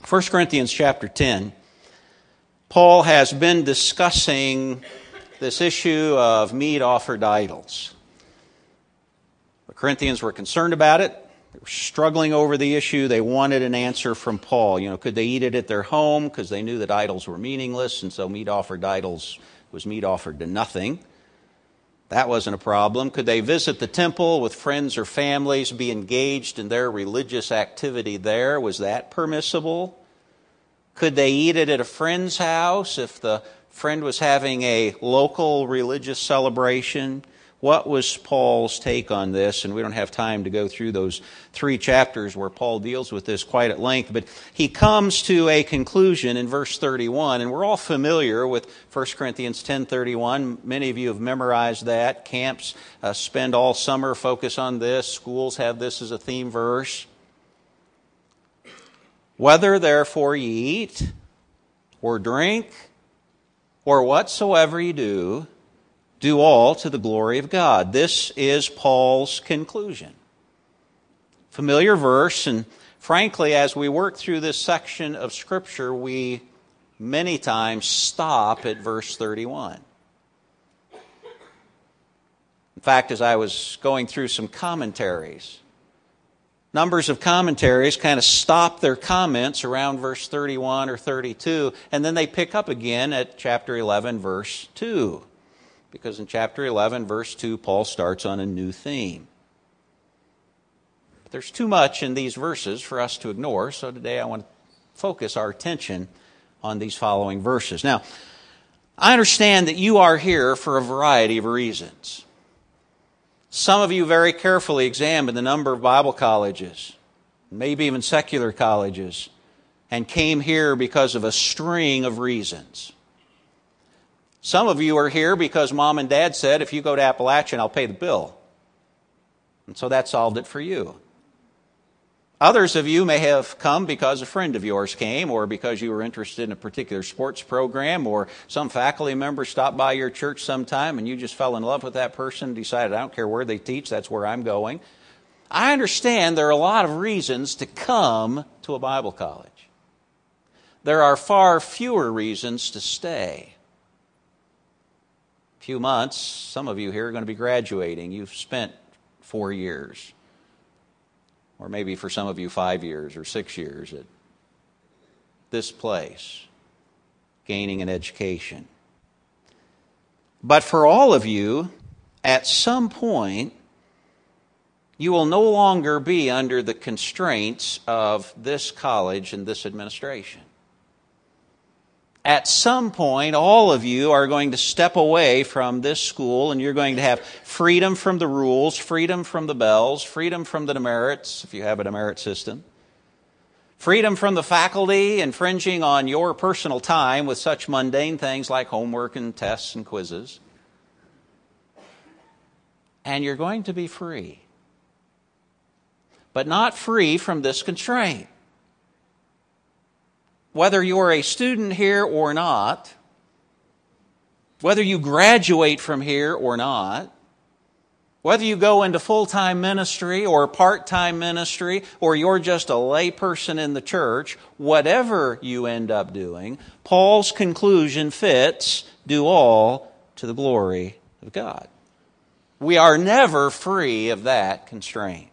1 Corinthians chapter 10, Paul has been discussing this issue of meat offered to idols. The Corinthians were concerned about it. They were struggling over the issue. They wanted an answer from Paul. Could they eat it at their home? Because they knew that idols were meaningless, and so meat offered to idols was meat offered to nothing. That wasn't a problem. Could they visit the temple with friends or families, be engaged in their religious activity there? Was that permissible? Could they eat it at a friend's house if the friend was having a local religious celebration? What was Paul's take on this? And we don't have time to go through those 3 chapters where Paul deals with this quite at length, but he comes to a conclusion in verse 31, and we're all familiar with 1 Corinthians 10:31. Many of you have memorized that. Camps spend all summer focus on this. Schools have this as a theme verse. Whether therefore ye eat or drink or whatsoever ye do, do all to the glory of God. This is Paul's conclusion. Familiar verse, and frankly, as we work through this section of Scripture, we many times stop at verse 31. In fact, as I was going through some commentaries, numbers of commentaries kind of stop their comments around verse 31 or 32, and then they pick up again at chapter 11, verse 2. Because in chapter 11, verse 2, Paul starts on a new theme. But there's too much in these verses for us to ignore, so today I want to focus our attention on these following verses. Now, I understand that you are here for a variety of reasons. Some of you very carefully examined the number of Bible colleges, maybe even secular colleges, and came here because of a string of reasons. Some of you are here because mom and dad said, if you go to Appalachian, I'll pay the bill. And so that solved it for you. Others of you may have come because a friend of yours came, or because you were interested in a particular sports program, or some faculty member stopped by your church sometime and you just fell in love with that person and decided, I don't care where they teach, that's where I'm going. I understand there are a lot of reasons to come to a Bible college. There are far fewer reasons to stay. Few months, some of you here are going to be graduating. You've spent 4 years, or maybe for some of you 5 years or 6 years at this place, gaining an education. But for all of you, at some point, you will no longer be under the constraints of this college and this administration. At some point, all of you are going to step away from this school, and you're going to have freedom from the rules, freedom from the bells, freedom from the demerits, if you have a demerit system, freedom from the faculty infringing on your personal time with such mundane things like homework and tests and quizzes. And you're going to be free. But not free from this constraint. Whether you're a student here or not, whether you graduate from here or not, whether you go into full-time ministry or part-time ministry, or you're just a layperson in the church, whatever you end up doing, Paul's conclusion fits: do all to the glory of God. We are never free of that constraint.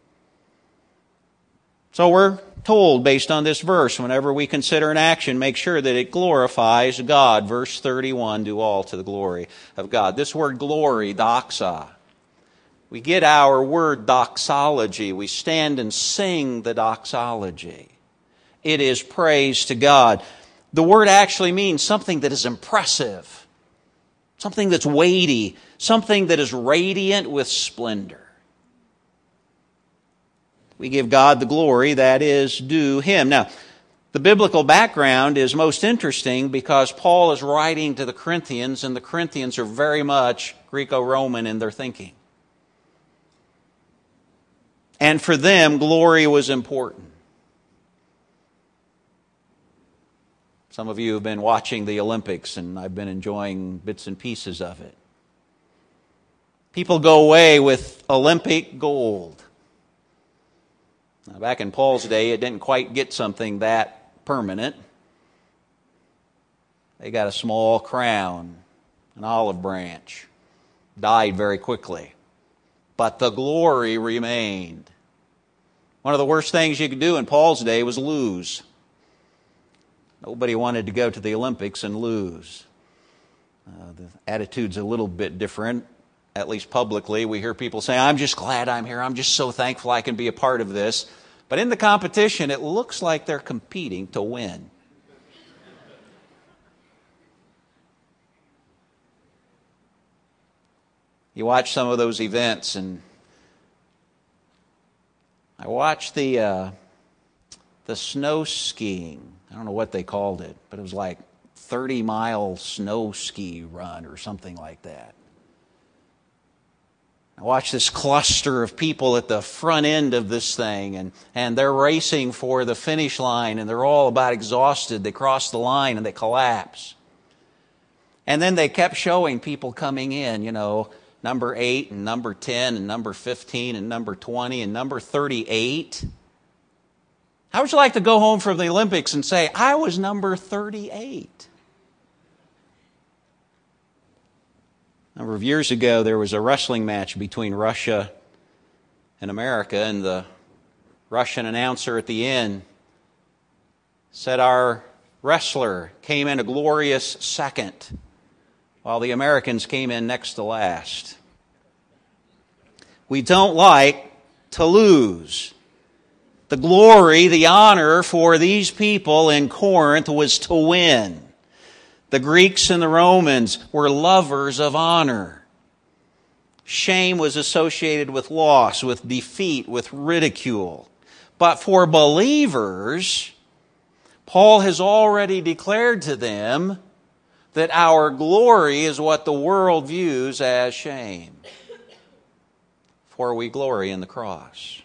So we're told, based on this verse, whenever we consider an action, make sure that it glorifies God. Verse 31, do all to the glory of God. This word glory, doxa, we get our word doxology. We stand and sing the doxology. It is praise to God. The word actually means something that is impressive, something that's weighty, something that is radiant with splendor. We give God the glory that is due Him. Now, the biblical background is most interesting because Paul is writing to the Corinthians, and the Corinthians are very much Greco-Roman in their thinking. And for them, glory was important. Some of you have been watching the Olympics, and I've been enjoying bits and pieces of it. People go away with Olympic gold. Now, back in Paul's day, it didn't quite get something that permanent. They got a small crown, an olive branch. Died very quickly. But the glory remained. One of the worst things you could do in Paul's day was lose. Nobody wanted to go to the Olympics and lose. The attitude's a little bit different, at least publicly. We hear people say, I'm just glad I'm here. I'm just so thankful I can be a part of this. But in the competition, it looks like they're competing to win. You watch some of those events, and I watched the snow skiing. I don't know what they called it, but it was like 30-mile snow ski run or something like that. I watched this cluster of people at the front end of this thing, and they're racing for the finish line, and they're all about exhausted. They cross the line, and they collapse. And then they kept showing people coming in, number 8 and number 10 and number 15 and number 20 and number 38. How would you like to go home from the Olympics and say, I was number 38? A number of years ago, there was a wrestling match between Russia and America, and the Russian announcer at the end said our wrestler came in a glorious second, while the Americans came in next to last. We don't like to lose. The glory, the honor for these people in Corinth was to win. The Greeks and the Romans were lovers of honor. Shame was associated with loss, with defeat, with ridicule. But for believers, Paul has already declared to them that our glory is what the world views as shame. For we glory in the cross.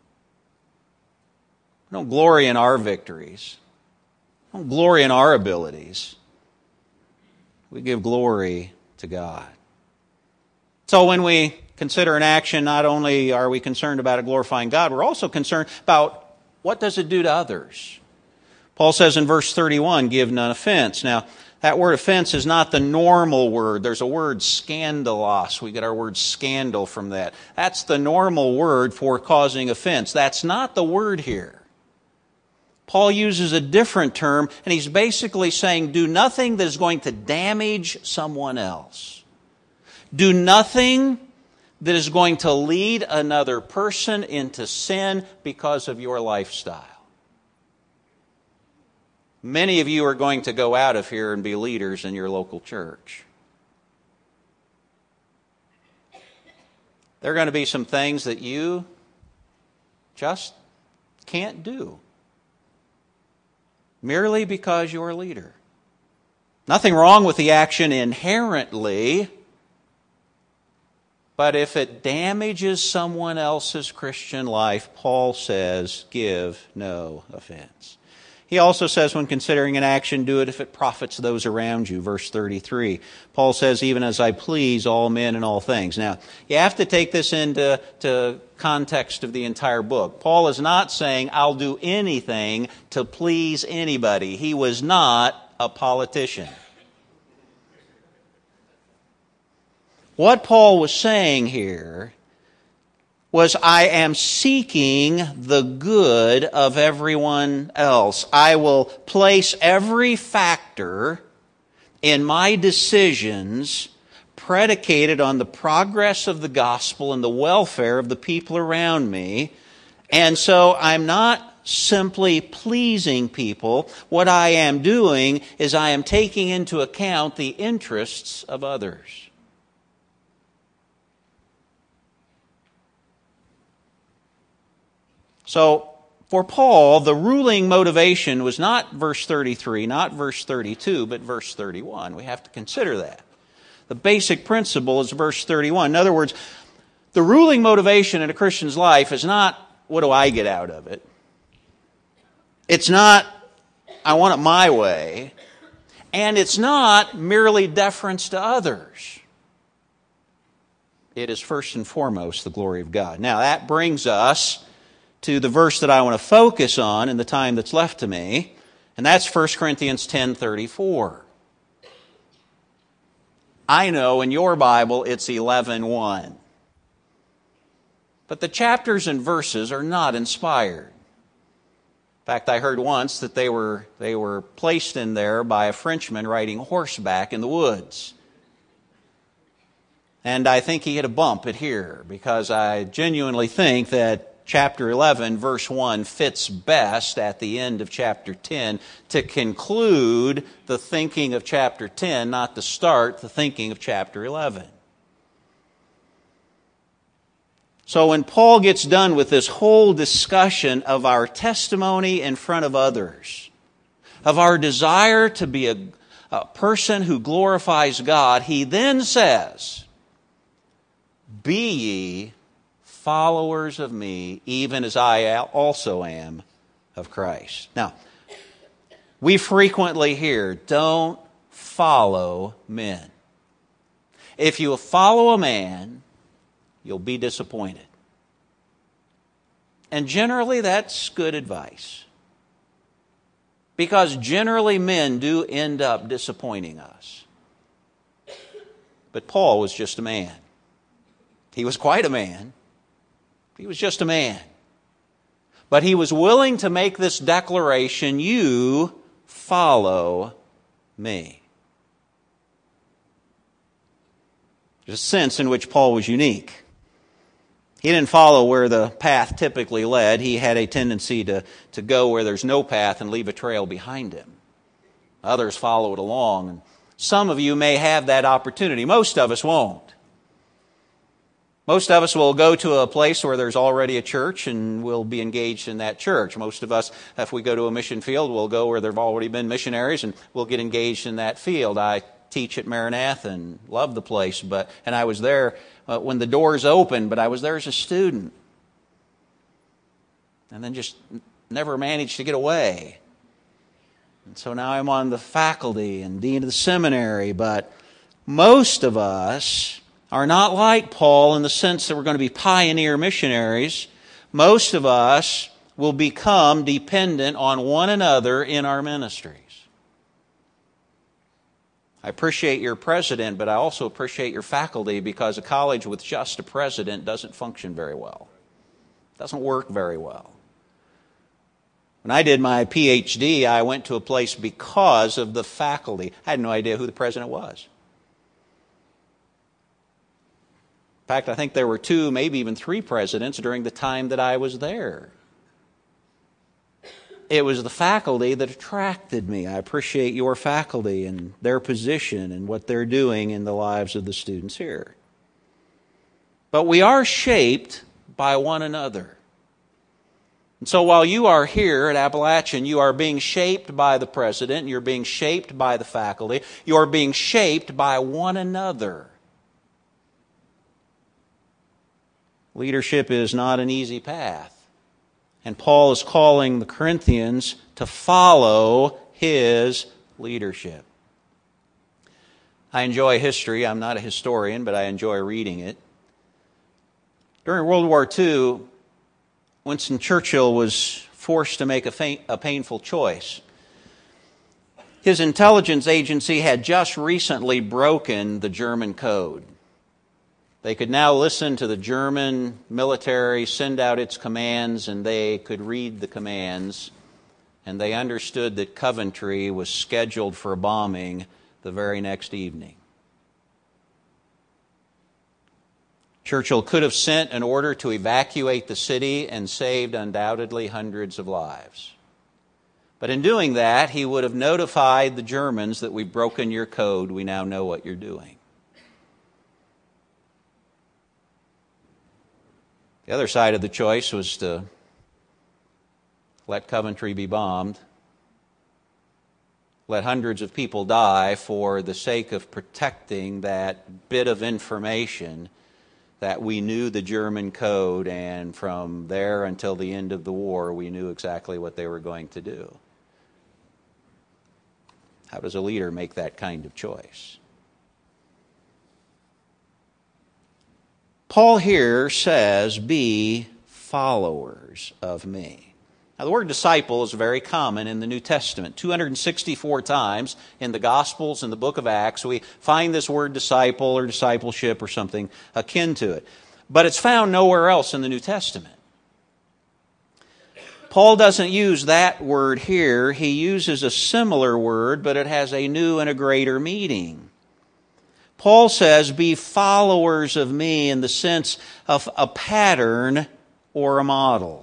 We don't glory in our victories. We don't glory in our abilities. We give glory to God. So when we consider an action, not only are we concerned about it glorifying God, we're also concerned about what does it do to others. Paul says in verse 31, give none offense. Now, that word offense is not the normal word. There's a word scandalos. We get our word scandal from that. That's the normal word for causing offense. That's not the word here. Paul uses a different term, and he's basically saying, do nothing that is going to damage someone else. Do nothing that is going to lead another person into sin because of your lifestyle. Many of you are going to go out of here and be leaders in your local church. There are going to be some things that you just can't do, merely because you're a leader. Nothing wrong with the action inherently, but if it damages someone else's Christian life, Paul says, give no offense. He also says when considering an action, do it if it profits those around you. Verse 33. Paul says, even as I please all men in all things. Now, you have to take this into context of the entire book. Paul is not saying, I'll do anything to please anybody. He was not a politician. What Paul was saying here was, I am seeking the good of everyone else. I will place every factor in my decisions predicated on the progress of the gospel and the welfare of the people around me. And so I'm not simply pleasing people. What I am doing is I am taking into account the interests of others. So, for Paul, the ruling motivation was not verse 33, not verse 32, but verse 31. We have to consider that. The basic principle is verse 31. In other words, the ruling motivation in a Christian's life is not, what do I get out of it? It's not, I want it my way. And it's not merely deference to others. It is first and foremost the glory of God. Now, that brings us to the verse that I want to focus on in the time that's left to me, And that's 1 Corinthians 10:34. I know in your Bible it's 11:1. But the chapters and verses are not inspired. In fact, I heard once that they were placed in there by a Frenchman riding horseback in the woods. And I think he hit a bump at here, because I genuinely think that chapter 11, verse 1 fits best at the end of chapter 10 to conclude the thinking of chapter 10, not to start the thinking of chapter 11. So when Paul gets done with this whole discussion of our testimony in front of others, of our desire to be a person who glorifies God, he then says, "Be ye followers of me, even as I also am of Christ." Now, we frequently hear, don't follow men. If you follow a man, you'll be disappointed. And generally, that's good advice. Because generally, men do end up disappointing us. But Paul was just a man. He was quite a man. He was just a man. But he was willing to make this declaration, "You follow me." There's a sense in which Paul was unique. He didn't follow where the path typically led. He had a tendency to go where there's no path and leave a trail behind him. Others followed along. And some of you may have that opportunity. Most of us won't. Most of us will go to a place where there's already a church and we'll be engaged in that church. Most of us, if we go to a mission field, we'll go where there have already been missionaries and we'll get engaged in that field. I teach at Maranatha and love the place, and I was there when the doors opened, but I was there as a student. And then just never managed to get away. And so now I'm on the faculty and dean of the seminary, but most of us are not like Paul in the sense that we're going to be pioneer missionaries. Most of us will become dependent on one another in our ministries. I appreciate your president, but I also appreciate your faculty, because a college with just a president doesn't function very well. It doesn't work very well. When I did my PhD, I went to a place because of the faculty. I had no idea who the president was. In fact, I think there were 2, maybe even 3 presidents during the time that I was there. It was the faculty that attracted me. I appreciate your faculty and their position and what they're doing in the lives of the students here. But we are shaped by one another. And so while you are here at Appalachian, you are being shaped by the president, you're being shaped by the faculty, you are being shaped by one another. Leadership is not an easy path. And Paul is calling the Corinthians to follow his leadership. I enjoy history. I'm not a historian, but I enjoy reading it. During World War II, Winston Churchill was forced to make a painful choice. His intelligence agency had just recently broken the German code. They could now listen to the German military send out its commands, and they could read the commands, and they understood that Coventry was scheduled for a bombing the very next evening. Churchill could have sent an order to evacuate the city and saved undoubtedly hundreds of lives. But in doing that, he would have notified the Germans that we've broken your code, we now know what you're doing. The other side of the choice was to let Coventry be bombed, let hundreds of people die for the sake of protecting that bit of information that we knew the German code, and from there until the end of the war, we knew exactly what they were going to do. How does a leader make that kind of choice? Paul here says, be followers of me. Now, the word disciple is very common in the New Testament. 264 times in the Gospels and the book of Acts, we find this word disciple or discipleship or something akin to it. But it's found nowhere else in the New Testament. Paul doesn't use that word here. He uses a similar word, but it has a new and a greater meaning. Paul says, be followers of me in the sense of a pattern or a model.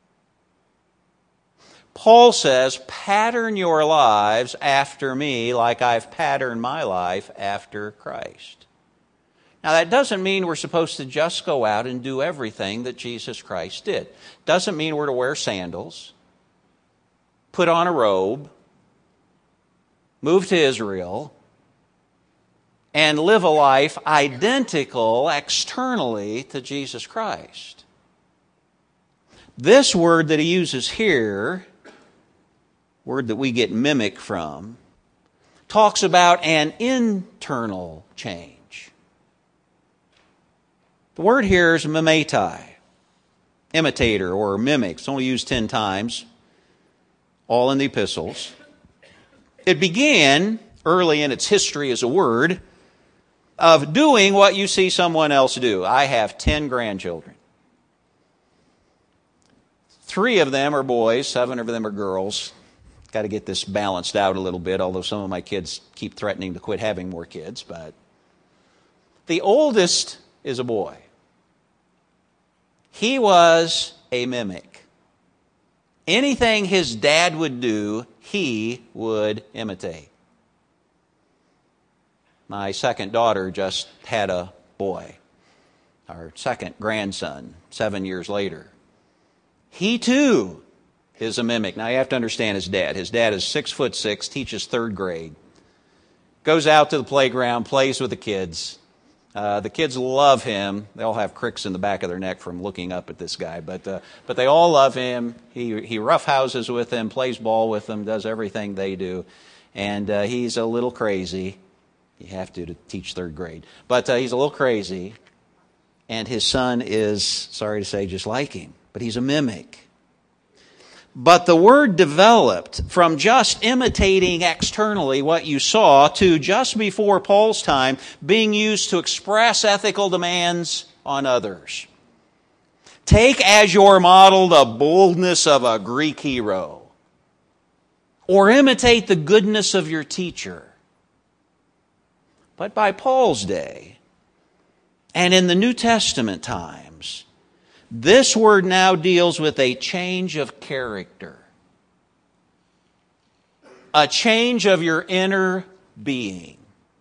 Paul says, pattern your lives after me like I've patterned my life after Christ. Now, that doesn't mean we're supposed to just go out and do everything that Jesus Christ did. Doesn't mean we're to wear sandals, put on a robe, move to Israel, and live a life identical externally to Jesus Christ. This word that he uses here, word that we get mimic from, talks about an internal change. The word here is mimetai, imitator or mimic. It's only used 10 times, all in the epistles. It began early in its history as a word of doing what you see someone else do. I have 10 grandchildren. 3 of them are boys, 7 of them are girls. Got to get this balanced out a little bit, although some of my kids keep threatening to quit having more kids. But the oldest is a boy. He was a mimic. Anything his dad would do, he would imitate. My second daughter just had a boy, our second grandson, 7 years later. He too is a mimic. Now you have to understand his dad. His dad is 6'6", teaches 3rd grade, goes out to the playground, plays with the kids. The kids love him. They all have cricks in the back of their neck from looking up at this guy, but they all love him. He roughhouses with them, plays ball with them, does everything they do, and he's a little crazy. You have to teach 3rd grade, but he's a little crazy, and his son is, sorry to say, just like him, but he's a mimic. But the word developed from just imitating externally what you saw to just before Paul's time being used to express ethical demands on others. Take as your model the boldness of a Greek hero, or imitate the goodness of your teacher. But by Paul's day, and in the New Testament times, this word now deals with a change of character. A change of your inner being.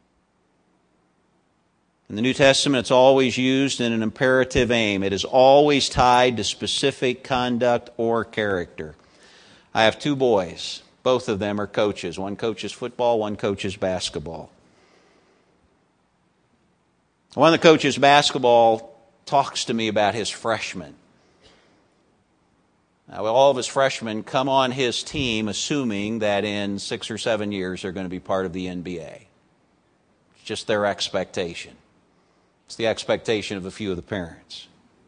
In the New Testament, it's always used in an imperative aim. It is always tied to specific conduct or character. I have 2 boys. Both of them are coaches. One coaches football, one coaches basketball. One of the coaches basketball talks to me about his freshmen. Now, all of his freshmen come on his team assuming that in 6 or 7 years they're going to be part of the NBA. It's just their expectation. It's the expectation of a few of the parents.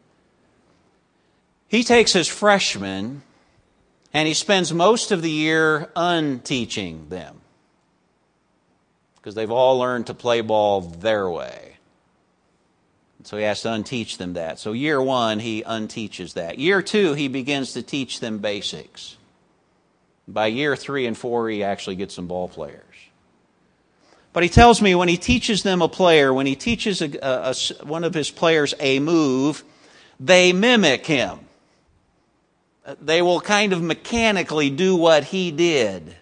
He takes his freshmen and he spends most of the year unteaching them because they've all learned to play ball their way. So he has to unteach them that. So year 1, he unteaches that. Year 2, he begins to teach them basics. By year 3 and 4, he actually gets some ball players. But he tells me when he teaches them a player, when he teaches one of his players a move, they mimic him. They will kind of mechanically do what he did.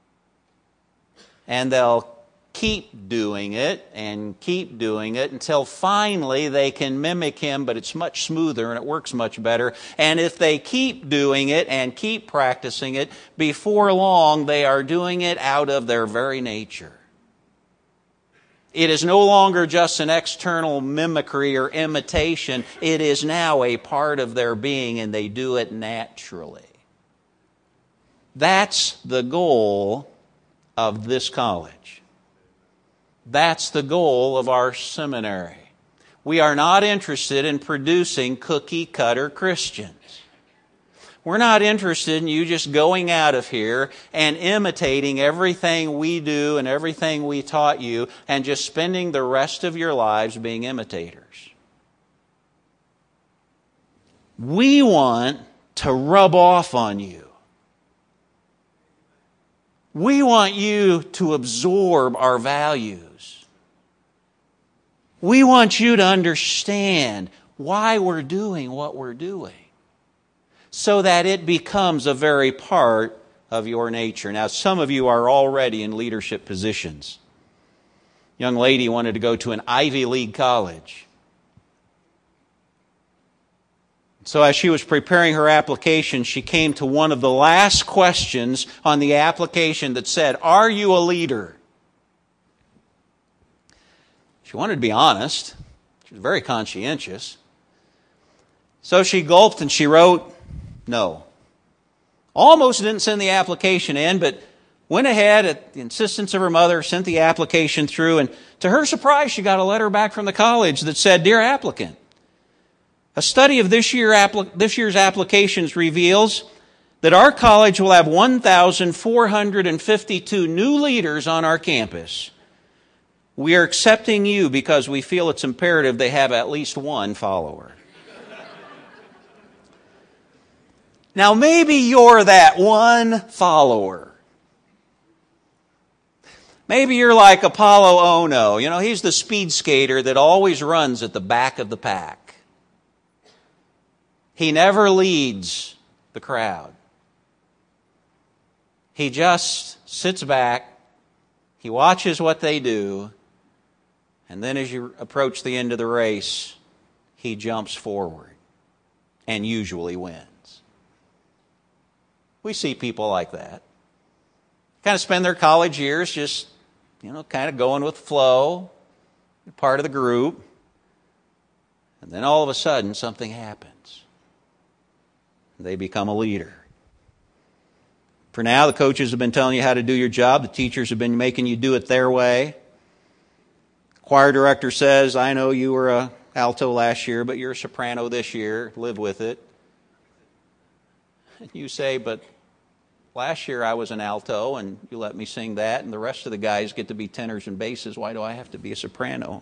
And they'll keep doing it until finally they can mimic him, but it's much smoother and it works much better. And if they keep doing it and keep practicing it, before long they are doing it out of their very nature. It is no longer just an external mimicry or imitation. It is now a part of their being and they do it naturally. That's the goal of this college. That's the goal of our seminary. We are not interested in producing cookie-cutter Christians. We're not interested in you just going out of here and imitating everything we do and everything we taught you and just spending the rest of your lives being imitators. We want to rub off on you. We want you to absorb our values. We want you to understand why we're doing what we're doing, so that it becomes a very part of your nature. Now, some of you are already in leadership positions. A young lady wanted to go to an Ivy League college. So as she was preparing her application, she came to one of the last questions on the application that said, "Are you a leader?" She wanted to be honest. She was very conscientious. So she gulped and she wrote, "No." Almost didn't send the application in, but went ahead at the insistence of her mother, sent the application through, and to her surprise, she got a letter back from the college that said, "Dear applicant, a study of this year's applications reveals that our college will have 1,452 new leaders on our campus. We are accepting you because we feel it's imperative they have at least one follower." Now, maybe you're that one follower. Maybe you're like Apollo Ono. You know, he's the speed skater that always runs at the back of the pack. He never leads the crowd. He just sits back, he watches what they do, and then as you approach the end of the race, he jumps forward and usually wins. We see people like that. Kind of spend their college years just, kind of going with the flow, part of the group, and then all of a sudden something happens. They become a leader. For now, the coaches have been telling you how to do your job. The teachers have been making you do it their way. Choir director says, "I know you were a alto last year, but you're a soprano this year. Live with it." And you say, "But last year I was an alto and you let me sing that, and the rest of the guys get to be tenors and basses. Why do I have to be a soprano?"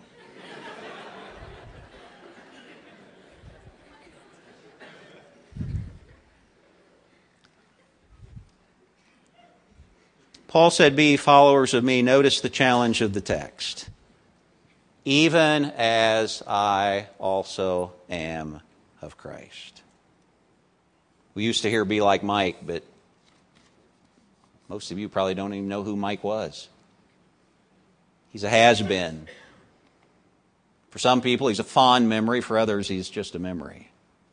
Paul said, "Be followers of me." Notice the challenge of the text. "Even as I also am of Christ." We used to hear "be like Mike," but most of you probably don't even know who Mike was. He's a has-been. For some people, he's a fond memory. For others, he's just a memory.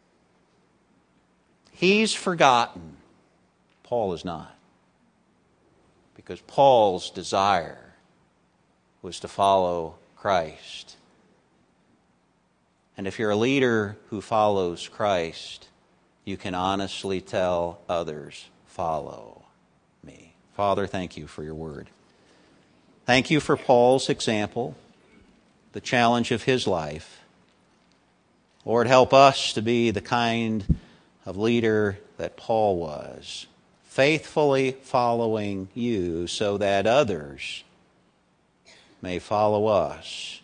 He's forgotten. Paul is not. Because Paul's desire was to follow Christ. And if you're a leader who follows Christ, you can honestly tell others, "Follow me." Father, thank you for your word. Thank you for Paul's example, the challenge of his life. Lord, help us to be the kind of leader that Paul was, faithfully following you so that others may follow us.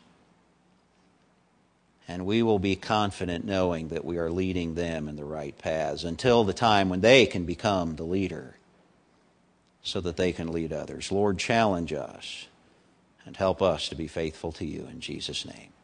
And we will be confident knowing that we are leading them in the right paths until the time when they can become the leader so that they can lead others. Lord, challenge us and help us to be faithful to you in Jesus' name.